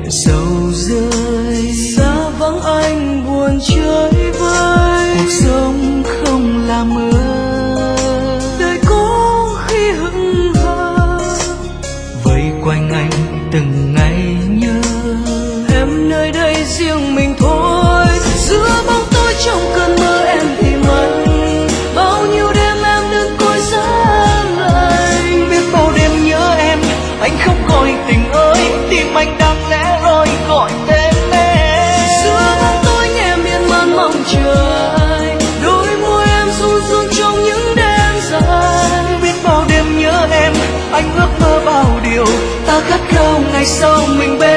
Sầu rơi xa vắng anh buồn chơi vơi, cuộc sống không là mơ, đời có khi hững hờ, vây quanh anh từng ngày nhớ em nơi đây riêng mình thôi. Giữa bóng tối trong cơn mơ em tìm anh, bao nhiêu đêm em đơn côi giá lạnh, biết bao đêm nhớ em anh không gọi tình ơi, tim anh đang lẽ loi gọi tên em. Giữa bóng tối nghe miên man mong chờ ai, đôi môi em ru run trong những đêm dài, biết bao đêm nhớ em anh ước mơ bao điều, ta khát khao ngày sau mình bên